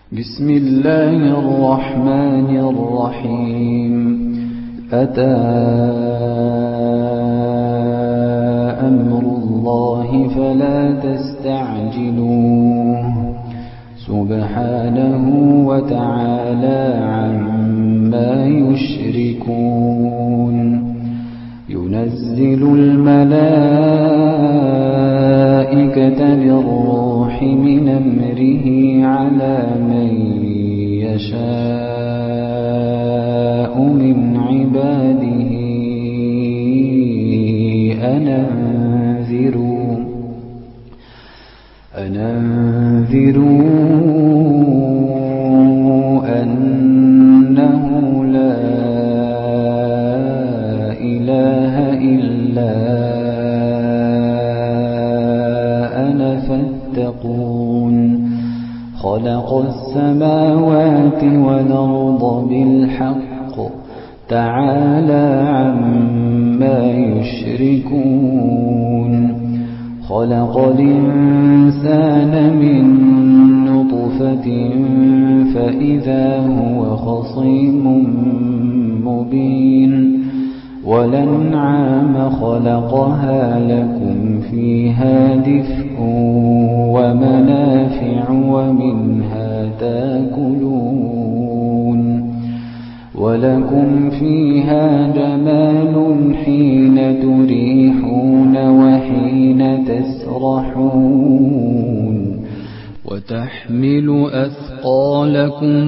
بسم الله الرحمن الرحيم أتى أمر الله فلا تستعجلوه سبحانه وتعالى عما يشركون ينزل الملائكة بالروح من أمره على من يشاء من عباده أن أنذروا أنه لا إله إلا أنا فاتقون خلق السماوات والأرض بالحق تعالى عما يشركون خلق الإنسان من نطفة فإذا هو خصيم مبين والأنعام خلقها لكم فيها دفء ومنافع ومنها تاكلون ولكم فيها جمال حين تريحون وحين تسرحون وتحمل أثقالكم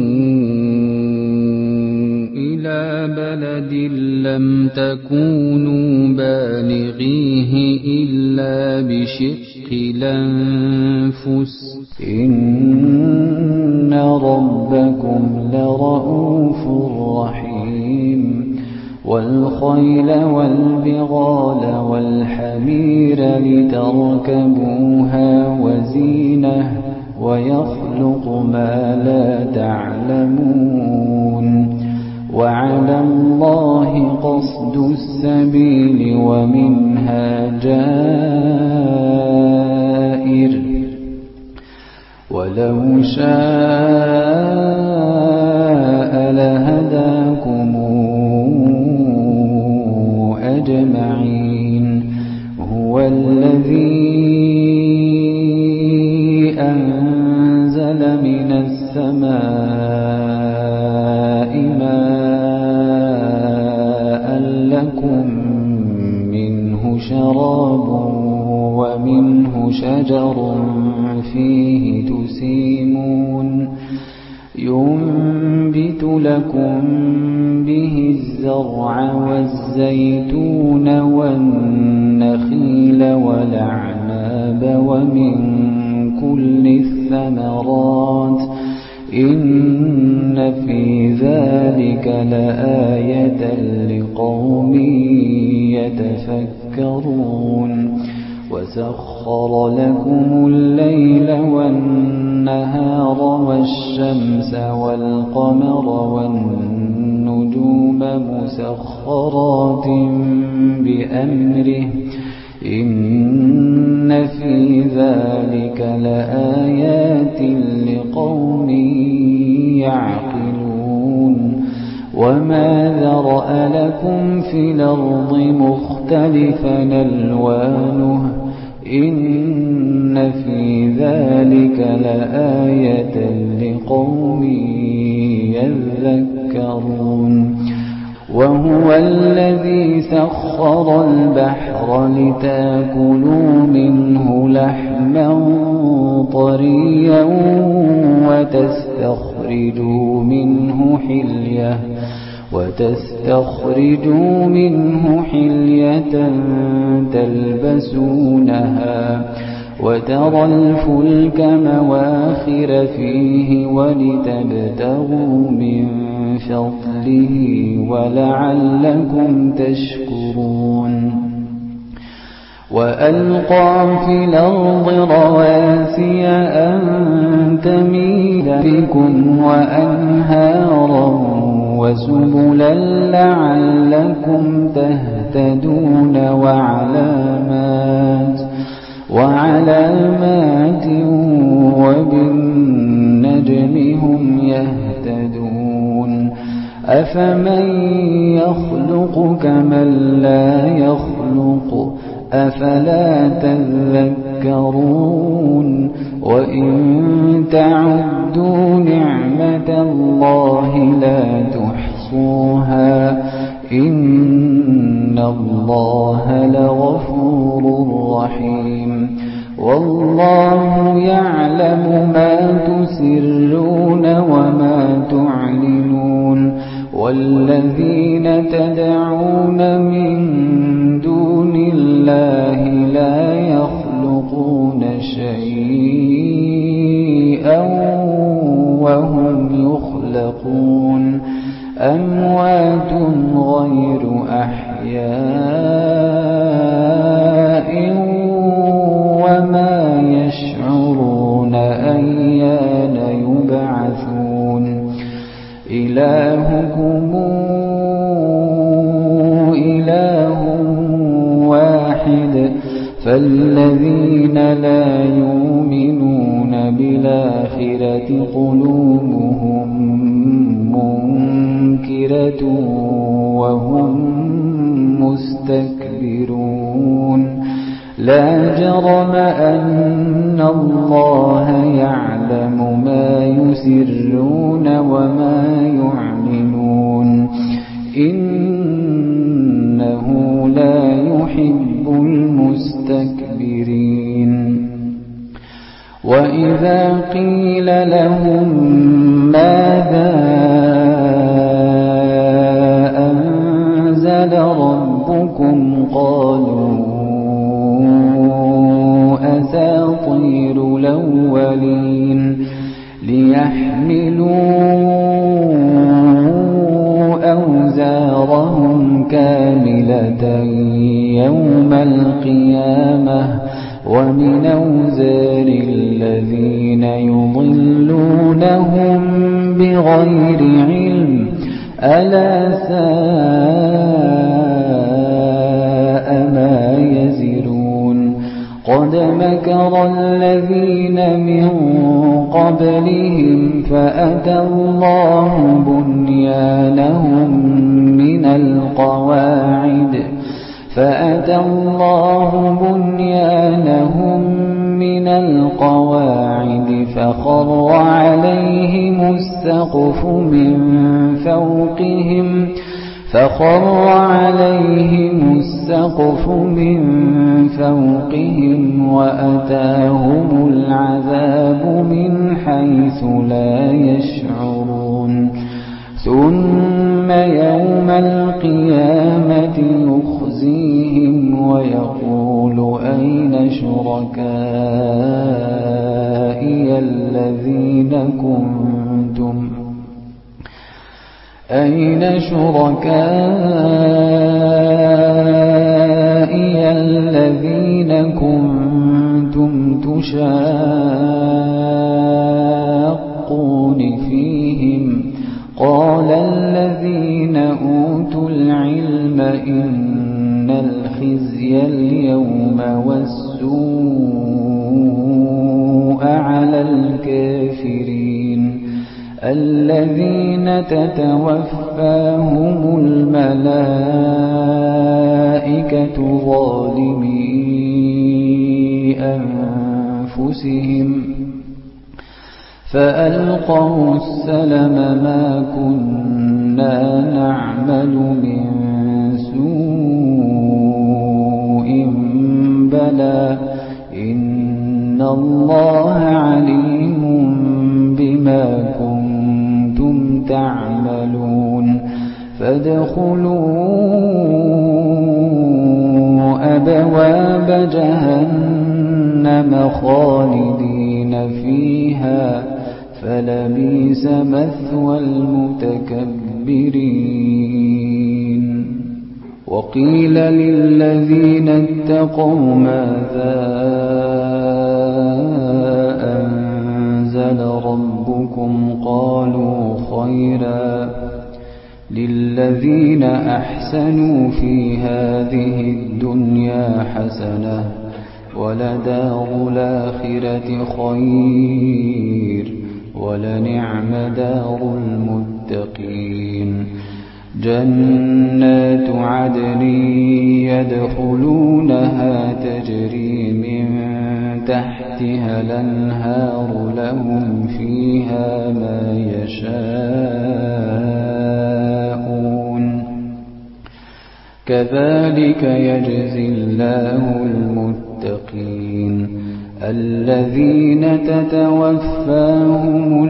إلى بلد لم تكونوا بالغيه إلا بشق الأنفس إن ربكم لرؤوف رحيم والخيل والبغال والحمير لتركبوها وزينة ويخلق ما لا تعلمون وعلى الله قصد السبيل ومنها جائر ولو شاء لهداكم أجمعين هو الذي أنزل من السماء ماء لكم منه شراب ومنه شجر فيه تسيمون ينبت لكم به الزرع والزيتون والنخيل والأعناب ومن كل الثمرات إن في ذلك لآية لقوم يتفكرون وسخر لكم الليل والنهار والشمس والقمر والنجوم مسخرات بأمره إن في ذلك لآيات لقوم يعقلون وما ذرأ لكم في الأرض مختلفا ألوانه إن في ذلك لآية لقوم يذكرون وهو الذي سخر البحر لتأكلوا منه لحما طريا وتستخرجوا منه حلية تلبسونها وترى الفلك مواخر فيه ولتبتغوا من فضله ولعلكم تشكرون وألقى في الأرض رواسي أن تميد بكم وأنهارا وسبلا لعلكم تهتدون وعلامات وبالنجم النجم هم يهتدون أفمن يخلق كمن لا يخلق أفلا تذكرون وإن تعدوا نعمة الله لا تحصوها إن الله لغفور رحيم والله يعلم ما تسرون وما تعلنون والذين تدعون من دون الله لا يخلقون شيئا وهم يخلقون أموات غير أحياء وما يشعرون أيان يبعثون إلهكم إله واحد فالذين لا يؤمنون بالآخرة قلوبهم منكرة وهم مستكبرون لا جرم أن الله يعلم ما يسرون وما يعلنون إنه لا يحب المستكبرين وإذا قيل لهم ماذا أنزل ربكم قالوا أساطير الأولين ليحملوا أوزارهم كاملة يوم القيامة ومن أوزار الذين يضلونهم بغير علم ألا ساء ما يزرون قد مكر الذين من قبلهم فأتى الله بنيانهم من القواعد فخر عليهم السقف من فوقهم وأتاهم العذاب من حيث لا يشعرون ثم يوم القيامة يخزيهم ويقول أين شركائي الذين كنتم تشاقون فيهم قال الذين أوتوا العلم إن الخزي اليوم والسوء على الكافرين الذين تتوفاهم الملائكة ظالمي أنفسهم فألقوا السلم ما كنا نعمل من سوء بلى إن الله عليم بما كنتم تعملون فادخلوا أبواب جهنم خالدين فيها فلبئس مثوى المتكبرين وقيل للذين اتقوا ماذا أنزل ربكم قالوا خيرا للذين أحسنوا في هذه الدنيا حسنة ولدار الآخرة خير ولنعم دار المتقين جنات عدن يدخلونها تجري من تحتها الأنهار لهم فيها ما يشاءون كذلك يجزي الله المتقين الذين تتوفاهم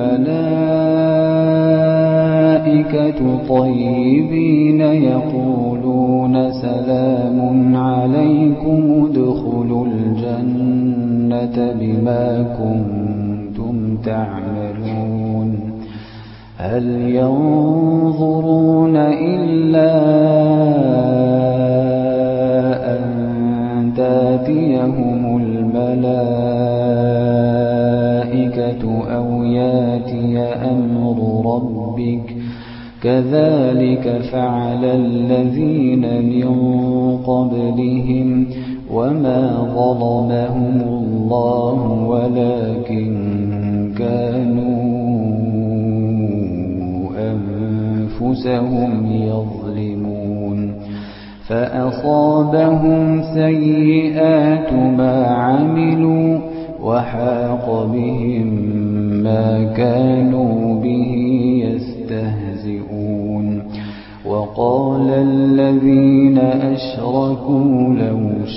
الملائكة طيبين يقولون سلام عليكم ادخلوا الجنة بما كنتم تعملون هل ينظرون إلا أن تاتيهم الملائكة أو ياتي أمر ربك كذلك فعل الذين من قبلهم وما ظلمهم الله ولكن كانوا أنفسهم يظلمون فأصابهم سيئات ما عملوا وحاق بهم ما كانوا به يستهزئون وقال الذين أشركوا لو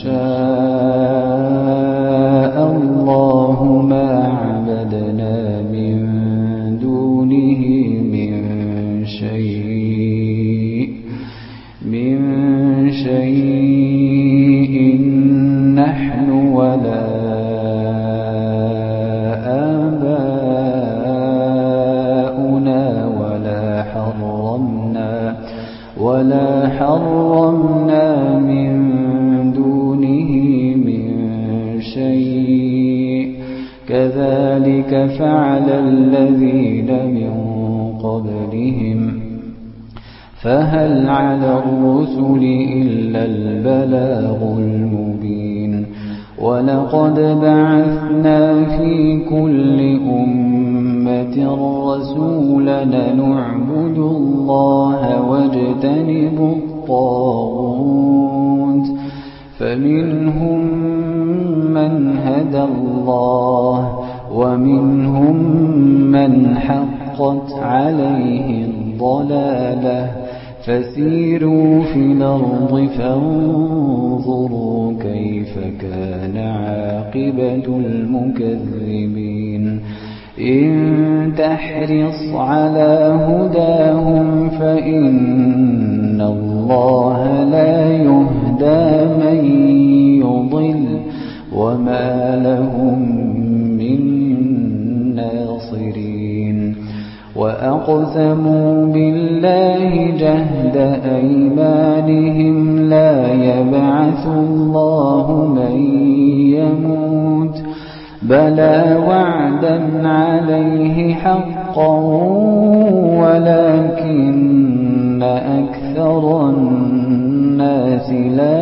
شاء الله ما عبدنا من دونه من شيء نحن ولا آباؤنا ولا حرمنا من دونه من شيء كذلك فعل الذين من قبلهم فهل على الرسل إلا البلاغ المبين ولقد بعثنا في كل أمة رسولا نعبد الله واجتنب الطاغوت فمنهم من هدى الله ومنهم من حقت عليه الضلالة فسيروا في الأرض فانظروا كيف كان عاقبة المكذبين إن تحرص على هداهم فإن الله لا يهدى من يضل وما لهم من ناصرين وأقسموا بالله جهد أيمانهم لا يبعث الله من يموت بلى وعدا عليه حقا ولكن أكثر الناس لا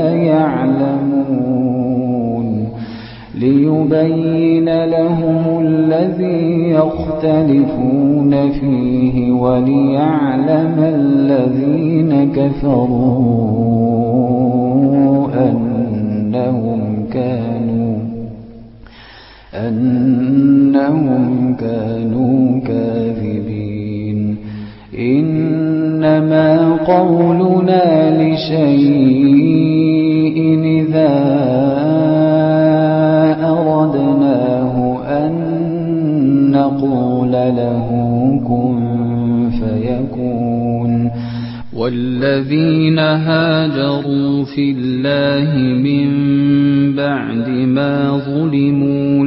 يعلمون ليبين لهم الذي يختلفون فيه وليعلم الذين كفروا أنهم كانوا كاذبين إنما قولنا لشيء إذا أردناه أن نقول له كن فيكون والذين هاجروا في الله من بعد ما ظلموا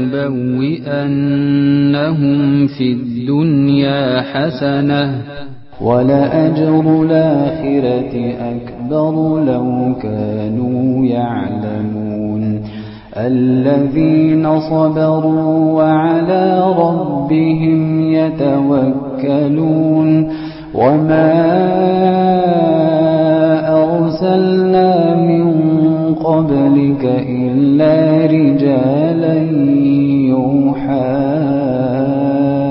لنبوئنهم في الدنيا حسنة ولأجر الآخرة أكبر لو كانوا يعلمون الذين صبروا وعلى ربهم يتوكلون وما أرسلنا من قبلك إلا رجالا يوحى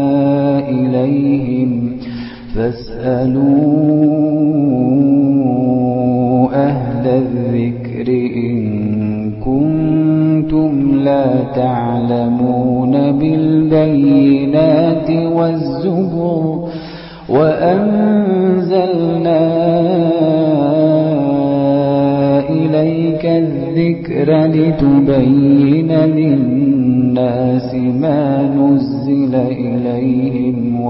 فاسألوا أهل الذكر إن كنتم لا تعلمون بالبينات والزبر وأنزلنا إليك الذكر لتبين للناس ما نزل إليهم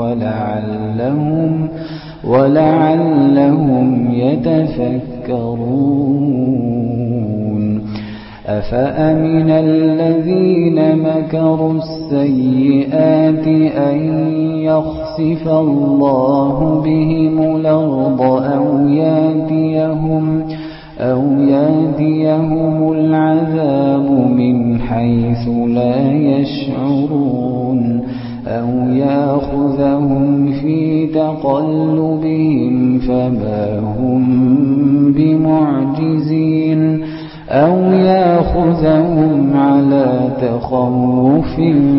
ولعلهم يتفكرون أفأمن الذين مكروا السيئات أن يخسف الله بهم الأرض أو ياتيهم العذاب من حيث لا يشعرون أو يأخذهم في تقلبهم فما هم بمعجزين أو يأخذهم على تخوف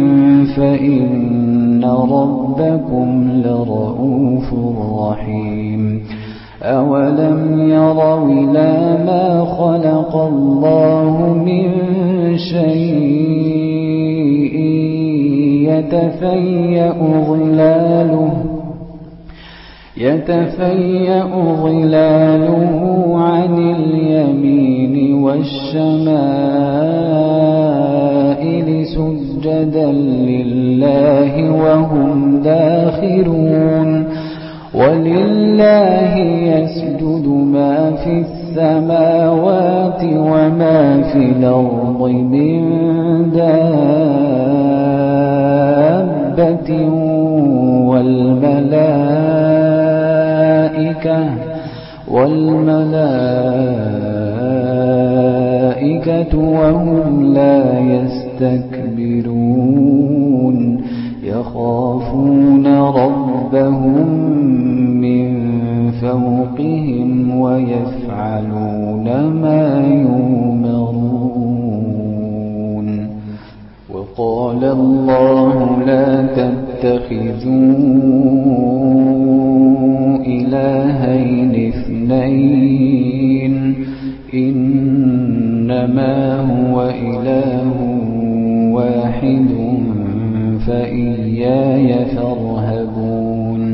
فإن ربكم لرؤوف رحيم أولم يروا إلى ما خلق الله من شيء يتفيأ ظلاله عن اليمين والشمائل سجدا لله وهم داخرون ولله يسجد ما في السماوات وما في الأرض من دابة والملائكة وهم لا يستكبرون يخافون ربهم من فوقهم ويفعلون ما يؤمرون وقال الله لا تتخذوا إلهين اثنين إنما هو إله واحد فإياي فارهبون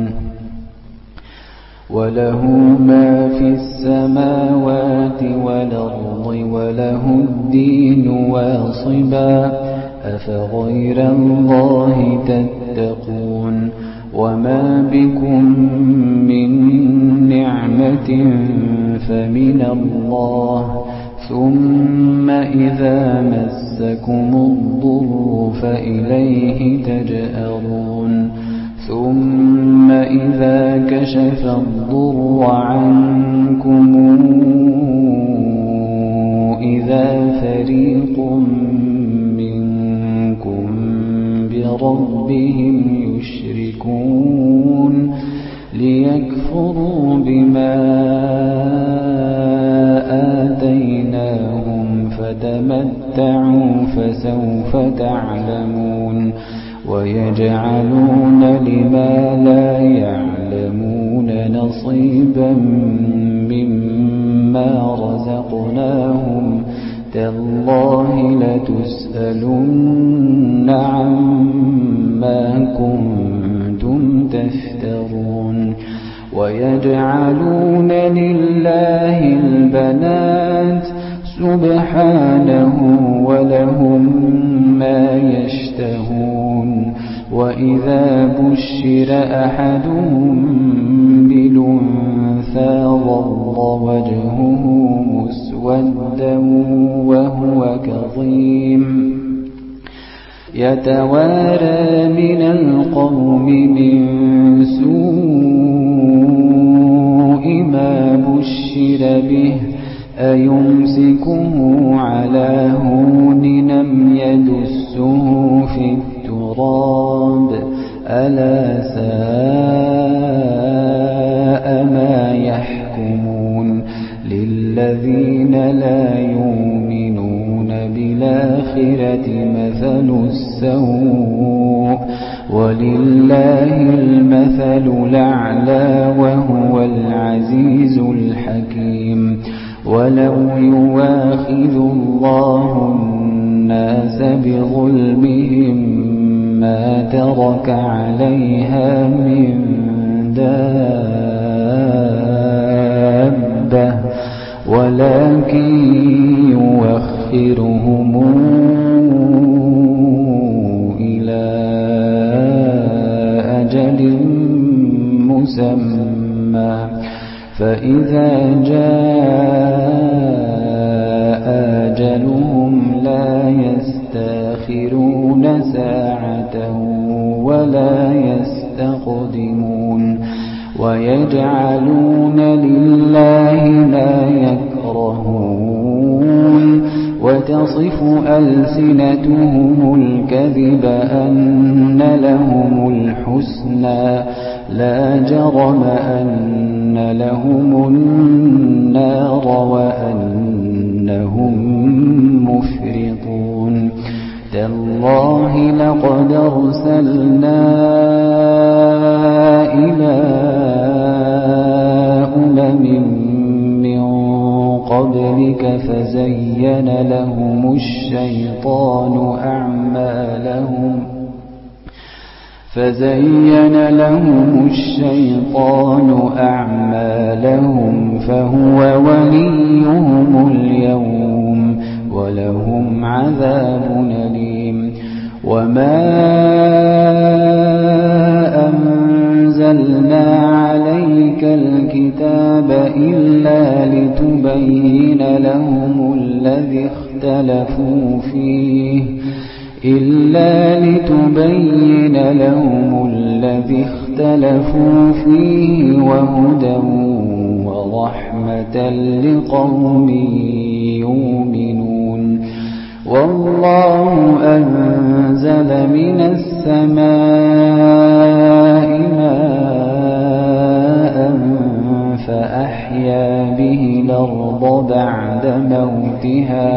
وله ما في السماوات والأرض وله الدين واصبا أفغير الله تتقون وما بكم من نعمة فمن الله ثم إذا مسكم الضر فإليه تجأرون ثم إذا كشف الضر عنكم إذا فريق منكم بربهم يشركون ليكفروا بما آتيناهم فتمتعوا فسوف تعلمون ويجعلون لما لا يعلمون نصيبا مما رزقناهم تالله لتسألن عما كنتم تفترون ويجعلون لله البنات سبحانه ولهم ما يشتهون وإذا بشر أحدهم بالأنثى ظل وجهه مسودا وهو كظيم يتوارى من القوم من سوء ما بشر به أيمسكه على هون أم يدسه في التراب ألا ساء ما يحكمون للذين لا يؤمنون بالآخرة مثل السوء ولله المثل الْمَثَلُ الْأَعْلَى وَهُوَ الْعَزِيزُ الْحَكِيمُ وَلَوْ يُؤَاخِذُ اللَّهُ النَّاسَ بِظُلْمِهِم مَّا تَرَكَ عَلَيْهَا مِن دَابَّةٍ وَلَكِن يُؤَخِّرُهُمْ إِلَى أَجَلٍ مُّسَمًّى فَإِذَا جَاءَ أَجَلُهُمْ لَا يَسْتَأْخِرُونَ سَاعَةً وَلَا يَسْتَقْدِمُونَ وَيَجْعَلُونَ لِلَّهِ مَا يَكْرَهُونَ وَتَصِفُ أَلْسِنَتُهُمُ الْكَذِبَ أَنَّ لَهُمُ الْحُسْنَى لَا جَرَمَ أَنَّ لَهُمُ النَّارَ وَأَنَّهُمْ مُفْرِطُونَ تَاللَّهِ لَقَدْ أَرْسَلْنَا إِلَى أُمَمٍ مِّن قَبْلِكَ فَزَيَّنَ لَهُمُ الشَّيْطَانُ أَعْمَالَهُمْ فَهُوَ وَلِيُّهُمُ الْيَوْمَ وَلَهُمْ عَذَابٌ أَلِيمٌ وَمَا أَنزَلْنَا عَلَيْكَ الْكِتَابَ إِلَّا لِتُبَيِّنَ لَهُمُ الَّذِي اخْتَلَفُوا فِيهِ وَهُدًى وَرَحْمَةً لِقَوْمٍ يُؤْمِنُونَ وَاللَّهُ أَنزَلَ مِنَ السَّمَاءِ مَاءً فَأَحْيَا بِهِ الْأَرْضَ بَعْدَ مَوْتِهَا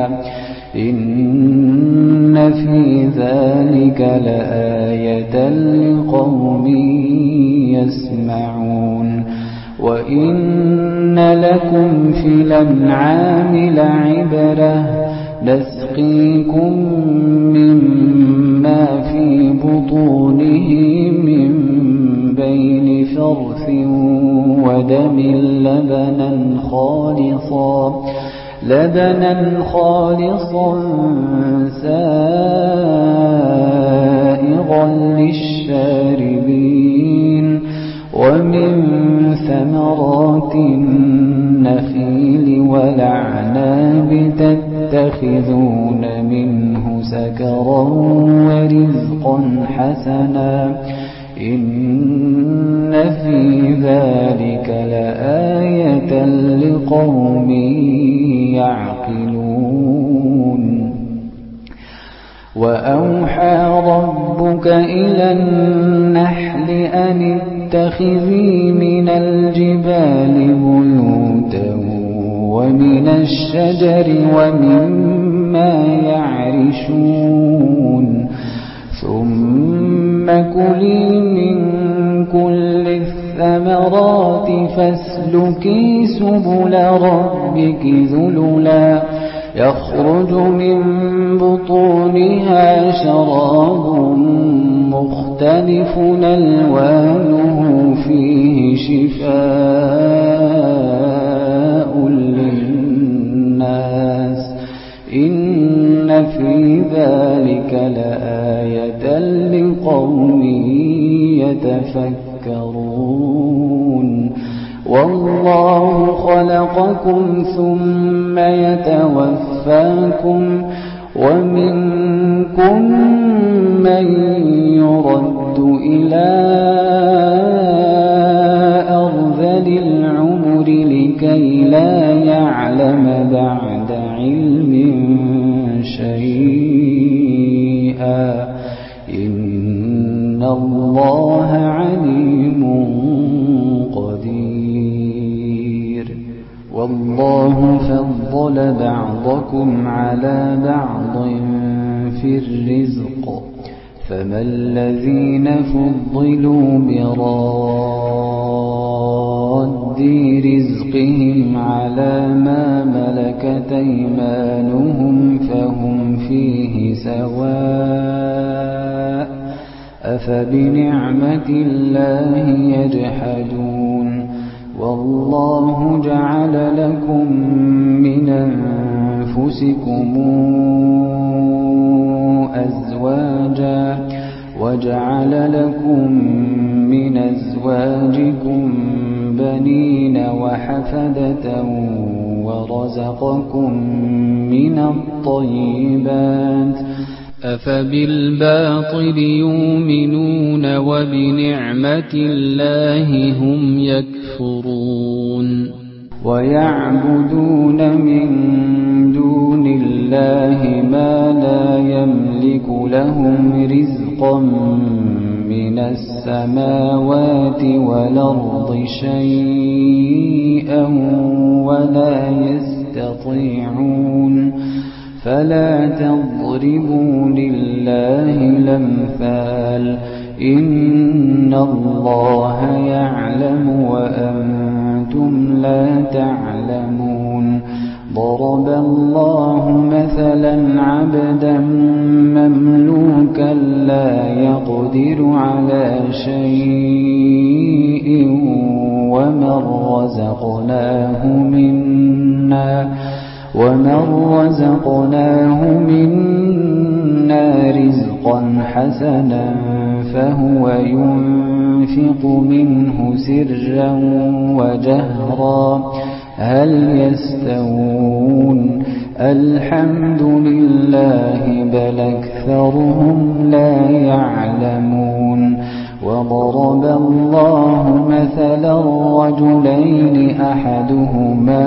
إِنَّ فِي ذَلِكَ لَآيَةً لِقَوْمٍ يَسْمَعُونَ وَإِنَّ لَكُمْ فِي الْأَنْعَامِ لَعِبْرَةً نَسْقِيكُم مِّمَّا فِي بُطُونِهِ مِن بَيْنِ فَرْثٍ وَدَمٍ لَبَنًا خَالِصًا سَائِغًا لِّلشَّارِبِينَ وَمِن ثَمَرَاتِ النَّخِيلِ وَالْأَعْنَابِ تَتَّخِذُونَ مِنْهُ سَكَرًا وَرِزْقًا حَسَنًا إِنَّ في ذَلِكَ لَآيَةً لِقَوْمٍ يَعْقِلُونَ وَأَوْحَى رَبُّكَ إِلَى النَّحْلِ أَنِ اتَّخِذِي مِنَ الْجِبَالِ بُيُوتًا وَمِنَ الشَّجَرِ وَمِمَّا يَعْرِشُونَ ثُمَّ كُلِي مِن كُلِّ الثَّمَرَاتِ فَاسْلُكِي سُبُلَ رَبِّكِ ذُلُلًا يَخْرُجُ مِن بُطُونِهَا شَرَابٌ مُّخْتَلِفٌ أَلْوَانُهُ فِيهِ شِفَاءٌ لِّلنَّاسِ إِنَّ فِي ذَلِكَ لَآيَةً لِقَوْمٍ يَتَفَكَّرُونَ وَاللَّهُ خَلَقَكُمْ ثُمَّ يَتَوَفَّاكُمْ وَمِنكُم مَّن يُرَدُّ إِلَى أَرْذَلِ الْعُمُرِ لِكَيْ لَا يَعْلَمَ بَعْدَ عِلْمٍ شَيْئًا إِنَّ اللَّهَ عَلِيمٌ قَدِيرٌ وَاللَّهُ فَضَّلَ بَعْضَكُمْ عَلَى بَعْضٍ فِي الرِّزْقِ فما الذين فضلوا براد رزقهم على ما ملكت أيمانهم فهم فيه سواء أفبنعمة الله يجحدون والله جعل لكم من أنفسكم أزواجا وجعل لكم من أزواجكم بنين وحفدة ورزقكم من الطيبات أفبالباطل يؤمنون وبنعمة الله هم يكفرون ويعبدون من دون الله ما لا يملك لهم رزقا من السماوات والأرض شيئا ولا يستطيعون فلا تضربوا لله الأمثال إن الله يعلم وأنتم لا تعلمون ضرب الله مثلا عبدا مملوكا لا يقدر على شيء ومن رزقناه منا رزقا حسنا فهو ينفق منه سرا وجهرا هل يستوون الحمد لله بل أكثرهم لا يعلمون وضرب الله مثلا رجلين أحدهما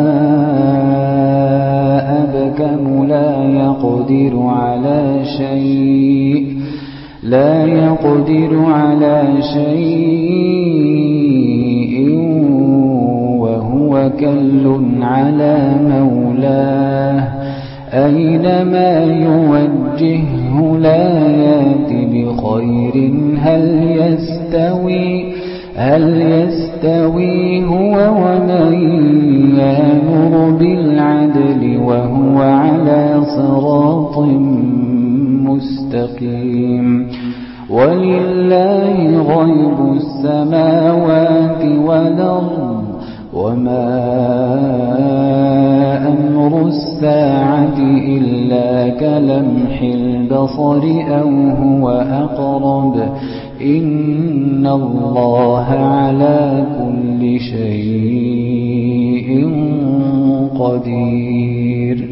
أبكم لا يقدر على شيء وهو كل على مولاه أينما يوجهه لا يأت بخير هل يستوي هو ومن يأمر بالعدل وهو على صراط مستقيم ولله غيب السماوات والأرض وما أمر الساعة إلا كلمح البصر أو هو أقرب إن الله على كل شيء قدير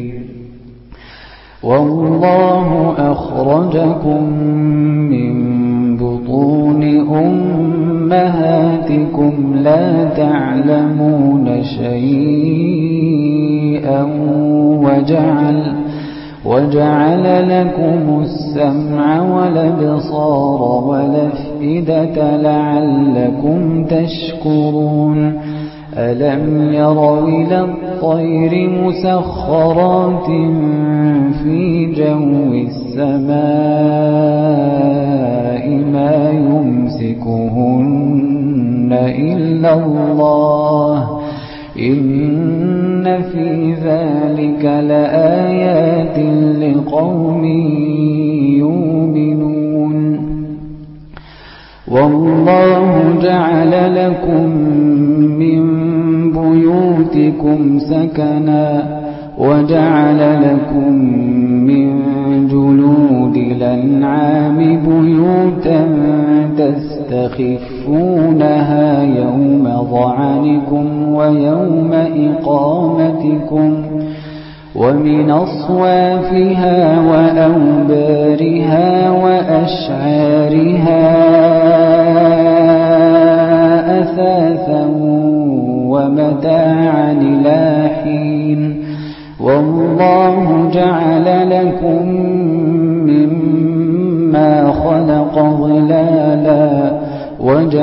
والله أخرجكم من بطون أمهاتكم لا تعلمون شيئا وجعل لكم السمع والأبصار والأفئدة لعلكم تشكرون ألم يروا إلى الطير مسخرات في جو السماء ما يمسكهن إلا الله إن في ذلك لآيات لقوم يؤمنون والله جعل لكم من بيوتكم سكنا وجعل لكم من جلود الأنعام بيوتا تستخفونها يوم ظعنكم ويوم إقامتكم ومن أصوافها وأوبارها وأشعارها أثاثا ومتاعا إلى حين والله جعل لكم مما خلق ظلالا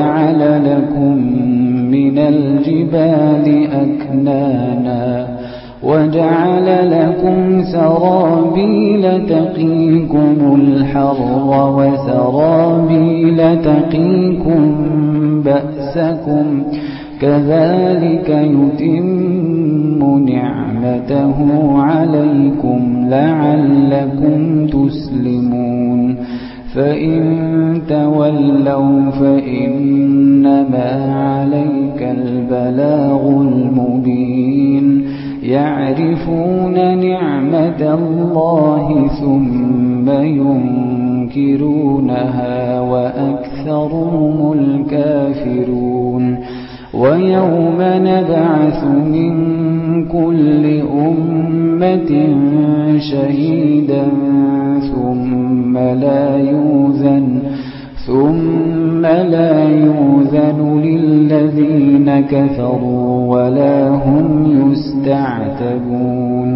وجعل لكم من الجبال أكنانا وجعل لكم سرابيل تقيكم الحر وسرابيل تقيكم بأسكم كذلك يتم نعمته عليكم لعلكم تسلمون فإن تولوا فإنما عليك البلاغ المبين يعرفون نعمة الله ثم ينكرونها وأكثرهم الكافرون ويوم نبعث من كل أمة شهيدا ثم لا يؤذن للذين كفروا ولا هم يستعتبون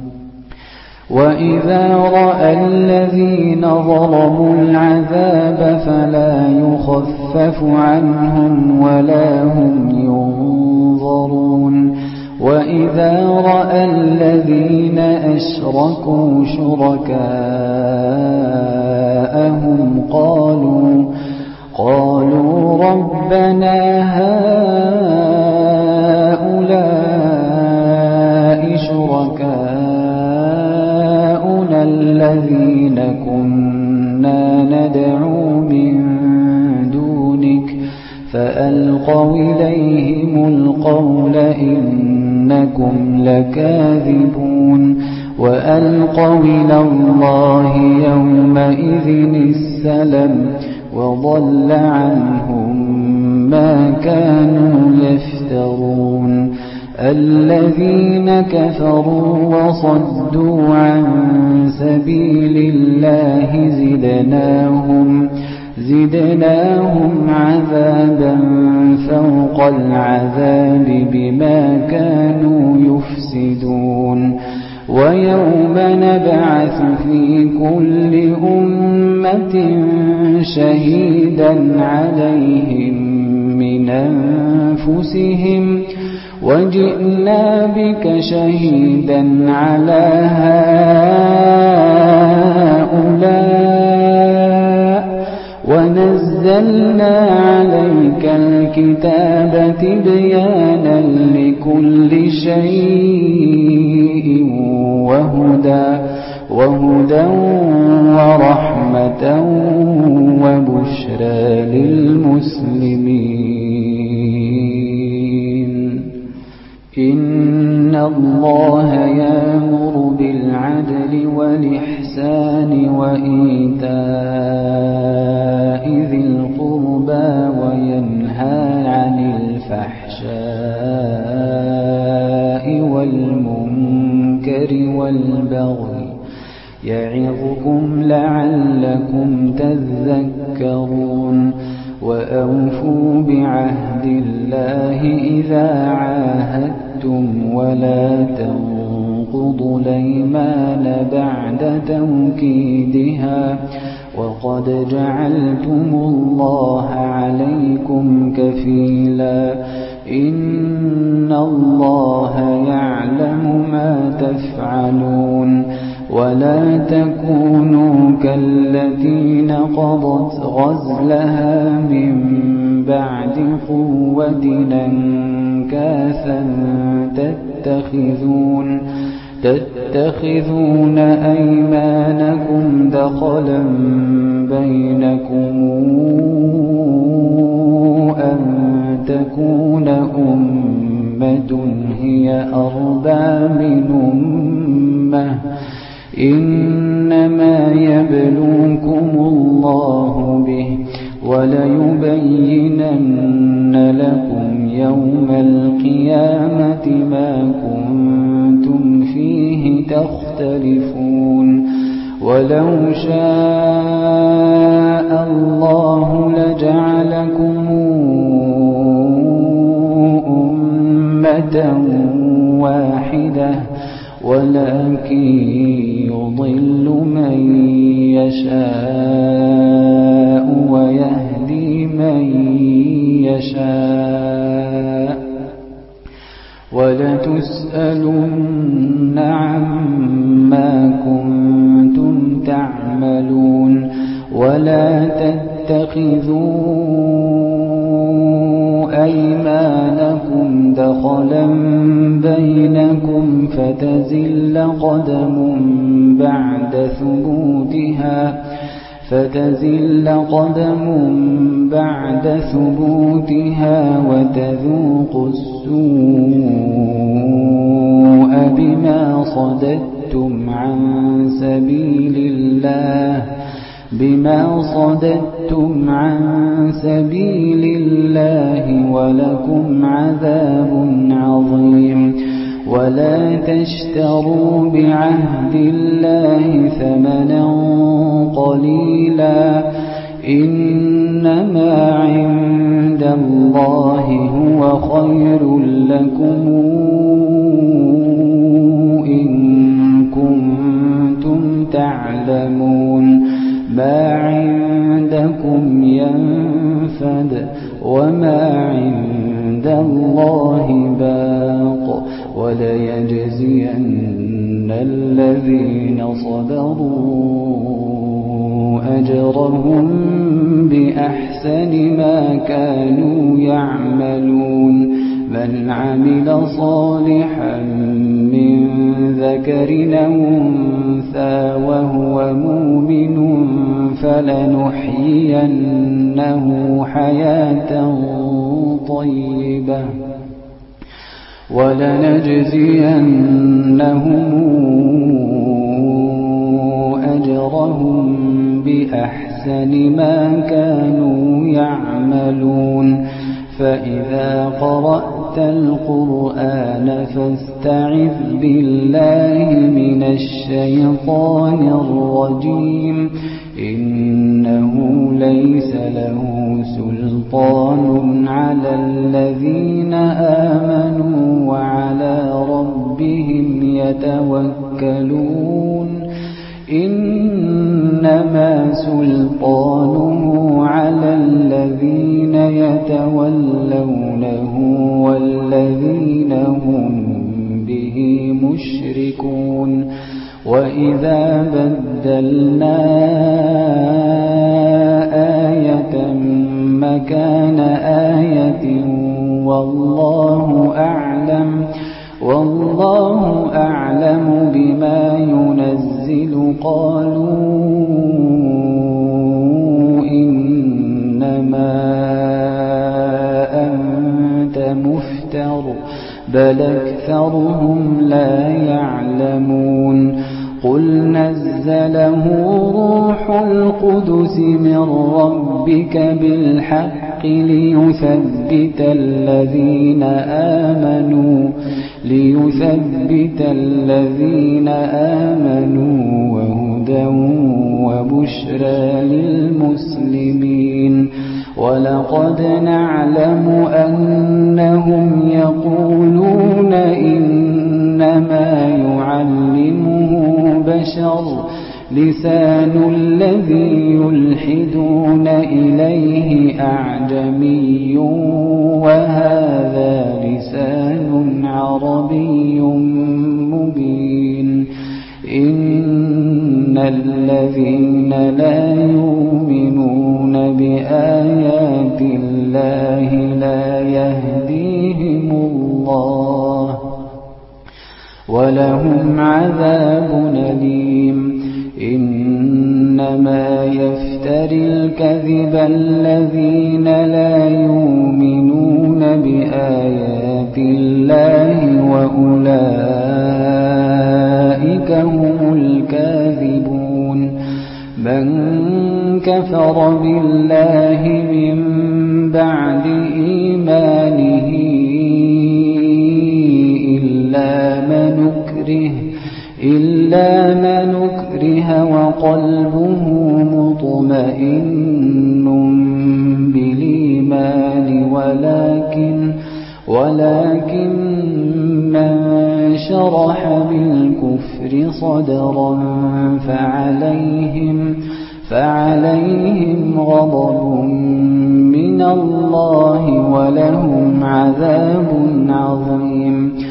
وإذا رأى الذين ظلموا العذاب فلا يخفف عنهم ولا هم ينظرون وإذا رأى الذين أشركوا شركاءهم قالوا ربنا هؤلاء شركاؤنا الذين كنا ندعو من دونك فألقوا إليهم القول إنكم لكاذبون وألقوا إلى الله يومئذ السلم وضل عنهم ما كانوا يفترون الذين كفروا وصدوا عن سبيل الله زدناهم عذابا فوق العذاب بما كانوا يفسدون ويوم نبعث في كل أمة شهيدا عليهم من أنفسهم وجئنا بك شهيدا على هؤلاء ونزلنا عليك الكتاب تبيانا لكل شيء وهدى ورحمة وبشرى للمسلمين إن الله يأمر بالعدل والإحسان وإيتاء ذي القربى وينهى عن الفحشاء والمنكر والبغي يعظكم لعلكم تذكرون وأوفوا بعهد الله إذا عاهدتم ولا تنقضوا الأيمان بعد توكيدها وقد جعلتم الله عليكم كفيلا إن الله يعلم ما تفعلون ولا تكونوا كالتي نقضت غزلها من بعد قوة أنكاثا تتخذون أيمانكم دخلا بينكم أن تكون أمة هي أربى من أمة إنما يبلوكم الله به وليبينن لكم يوم القيامة ما كنتم فيه تختلفون ولو شاء الله لجعلكم أمة واحدة ولكن يضل من يشاء ويهدي من يشاء وَلَتُسْأَلُنَّ عَمَّا كُنتُمْ تَعْمَلُونَ وَلَا تَتَّخِذُوا أَيْمَانَكُمْ دَخَلًا بَيْنَكُمْ فَتَزِلَّ قَدَمٌ بَعْدَ ثُبُوتِهَا وَتَذُوقُوا السُّوءَ بِمَا صَدَدتُّمْ عَن سَبِيلِ اللَّهِ وَلَكُمْ عَذَابٌ عَظِيمٌ وَلَا تَشْتَرُوا بِعَهْدِ اللَّهِ ثَمَنًا قَلِيلًا إِنَّمَا عِندَ اللَّهِ هُوَ خَيْرٌ لَّكُمْ إِن كُنتُمْ تَعْلَمُونَ مَا عِندَكُمْ يَنفَدُ وَمَا عِندَ اللَّهِ بَاقٍ وَلَيَجْزِيَنَّ الَّذِينَ صَبَرُوا أَجْرَهُم بِأَحْسَنِ مَا كَانُوا يَعْمَلُونَ مَنْ عَمِلَ صَالِحًا مِّن ذَكَرٍ أَوْ أُنثَىٰ وَهُوَ مُؤْمِنٌ فَلَنُحْيِيَنَّهُ حَيَاةً طَيِّبَةً وَلَنَجْزِيَنَّهُمْ أَجْرَهُم بِأَحْسَنِ مَا كَانُوا يَعْمَلُونَ فَإِذَا قَرَأْتَ الْقُرْآنَ فَاسْتَعِذْ بِاللَّهِ مِنَ الشَّيْطَانِ الرَّجِيمِ إِنَّهُ لَيْسَ لَهُ سُلْطَانٌ عَلَى الَّذِينَ آمَنُوا وَعَلَى رَبِّهِمْ يَتَوَكَّلُونَ إِنَّمَا سُلْطَانُهُ عَلَى الَّذِينَ يَتَوَلَّوْنَهُ وَالَّذِينَ هُم بِهِ مُشْرِكُونَ وَإِذَا بَدَّلْنَا آيَةً مَّكَانَ آيَةٍ وَاللَّهُ أَعْلَمُ بِمَا يُنَزِّلُ قَالُوا إِنَّمَا أَنتَ مُفْتَرٍ بَلْ أَكْثَرُهُمْ لَا يَعْلَمُونَ قُلْ نَزَّلَهُ رُوحُ الْقُدُسِ مِن رَّبِّكَ بِالْحَقِّ لِيُثَبِّتَ الَّذِينَ آمَنُوا وَهُدًى وَبُشْرَىٰ لِلْمُسْلِمِينَ وَلَقَدْ نَعْلَمُ أَنَّهُمْ يَقُولُونَ إِنَّمَا يُعَلِّمُهُ بَشَرٌ لِّسَانُ الَّذِي يُلْحِدُونَ إِلَيْهِ أَعْجَمِيٌّ وَهَٰذَا لِسَانٌ عَرَبِيٌّ مُّبِينٌ إِنَّ الَّذِينَ لَا يُؤْمِنُونَ بِآيَاتِ اللَّهِ لَا يَهْدِيهِمُ اللَّهُ وَلَهُمْ عَذَابٌ أَلِيمٌ إِنَّمَا يَفْتَرِي الْكَذِبَ الَّذِينَ لَا يُؤْمِنُونَ بِآيَاتِ اللَّهِ وَأُولَٰئِكَ هُمُ الْكَاذِبُونَ مَن كَفَرَ بِاللَّهِ مِن بَعْدِ إِيمَانِهِ إِلَّا مَنْ أُكْرِهَ وَقَلْبُهُ مُطْمَئِنٌّ بِالْإِيمَانِ وَلَكِن مَّن شَرَحَ بِالْكُفْرِ صَدْرًا فَعَلَيْهِمْ غَضَبٌ مِّنَ اللَّهِ وَلَهُمْ عَذَابٌ عَظِيمٌ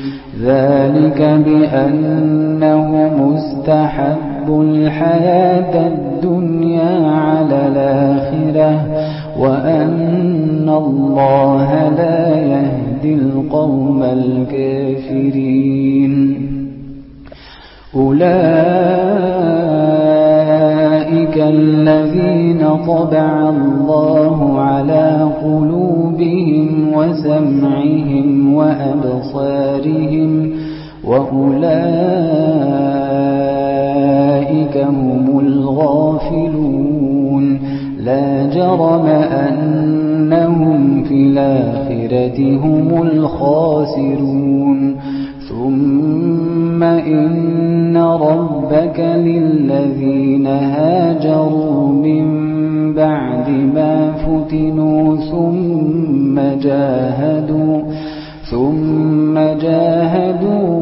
ذلك بأنهم استحبوا الحياة الدنيا على الآخرة وأن الله لا يهدي القوم الكافرين أولئك الذين طبع الله على قلوبهم وسمعهم وأبصارهم وأولئك هم الغافلون لا جرم أنهم في الآخرة هم الخاسرون ثم إن ربك للذين هاجروا من بعد ما فتنوا ثم جاهدوا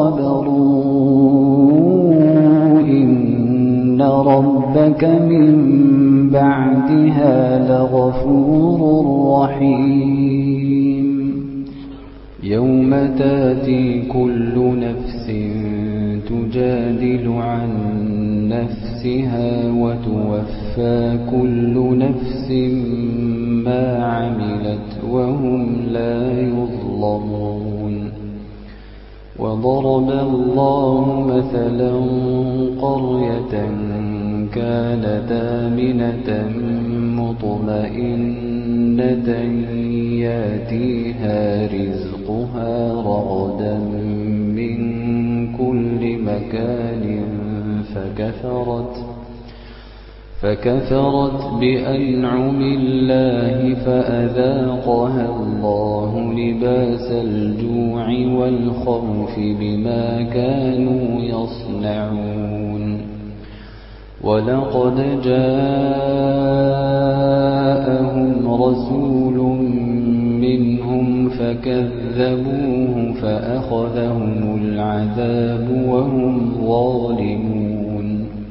وصبروا إن ربك من بعدها لغفور رحيم يوم تاتي كل نفس تجادل عن نفسها وتوفى كل نفس ما عملت وهم لا يظلمون وضرب الله مثلا قرية كانت آمنة مطمئنة ياتيها رزقها رغدا من كل مكان فكفرت بأنعم الله فأذاقها الله لباس الجوع والخوف بما كانوا يصنعون ولقد جاءهم رسول منهم فكذبوه فأخذهم العذاب وهم ظالمون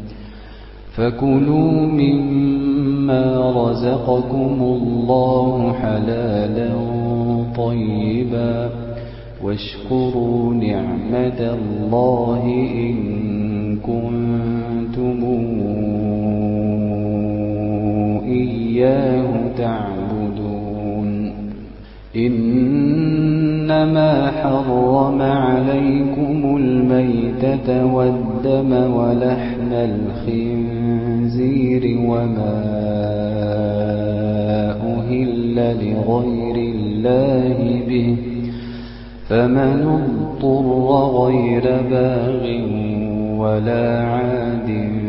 فكلوا مما رزقكم الله حلالا طيبا واشكروا نعمة الله إن كنتم إياه تعبدون إنما حرم عليكم الميتة والدم ولحم الخنزير وما أهل لغير الله به فمن اضطر غير باغ ولا عاد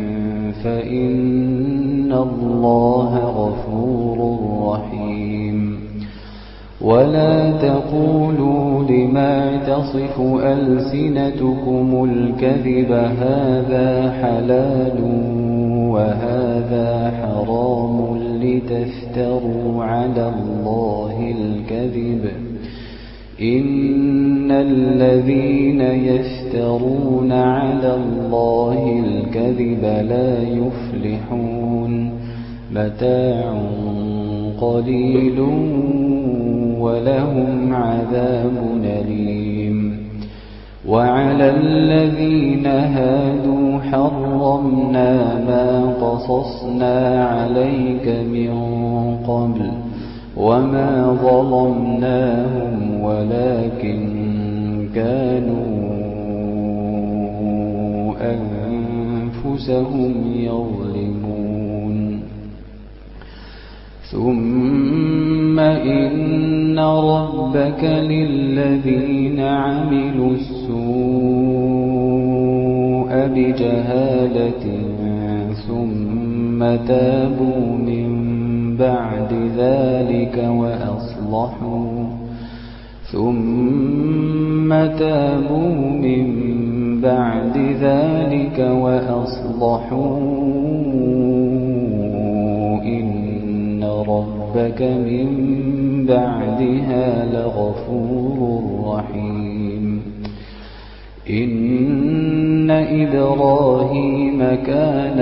فإن الله غفور رحيم ولا تقولوا لما تصف ألسنتكم الكذب هذا حلال وهذا حرام لتفتروا على الله الكذب إن الذين يفترون على الله الكذب لا يفلحون متاع قليل ولهم عذاب أليم وعلى الذين هادوا حرمنا ما قصصنا عليك من قبل وما ظلمناهم ولكن كانوا أنفسهم يظلمون ثم إن ربك للذين عملوا السوء بجهالة ثم تابوا من بعد ذلك وأصلحوا إن ربك من بعدها لغفور رحيم إن إبراهيم كان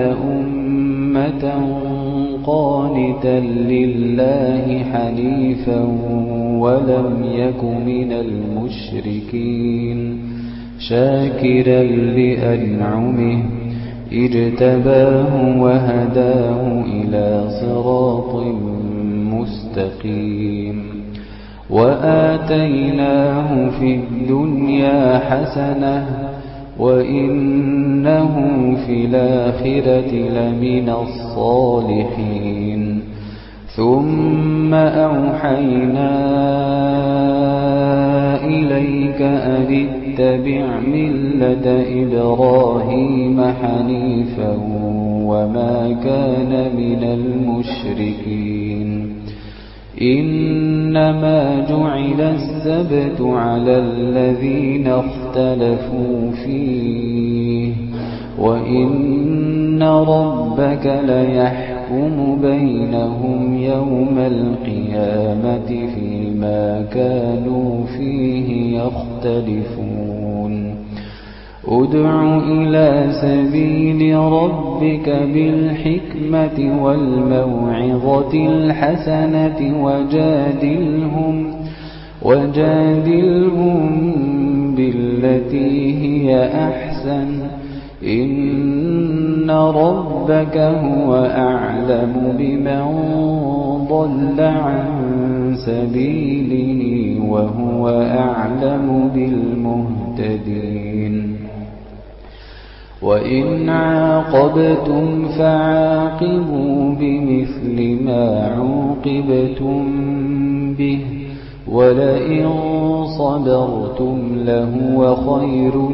أمة قانتا لله حنيفا ولم يك من المشركين شاكرا لأنعمه اجتباه وهداه إلى صراط مستقيم وآتيناه في الدنيا حسنة وإنه في الآخرة لمن الصالحين ثم أوحينا إليك أن اتبع ملة إبراهيم حنيفا وما كان من المشركين إنما جعل السبت على الذين اختلفوا فيه وإن ربك ليحكم بينهم يوم القيامة فيما كانوا فيه يختلفون ادع إلى سبيل ربك بالحكمة والموعظة الحسنة وجادلهم بالتي هي أحسن إن ربك هو أعلم بمن ضل عن سبيله وهو أعلم بالمهتدين وإن عاقبتم فعاقبوا بمثل ما عوقبتم به ولئن صبرتم لهو خير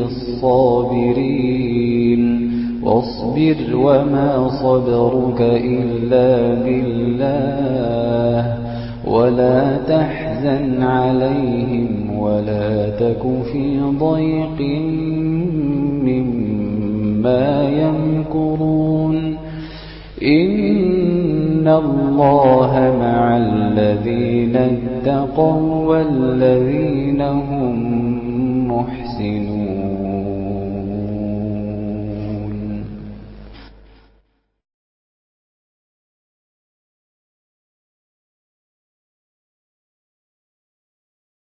للصابرين واصبر وما صبرك إلا بالله ولا تحزن عليهم ولا تك في ضيق مما يمكرون إن الله مع الذين اتقوا والذين هم محسنون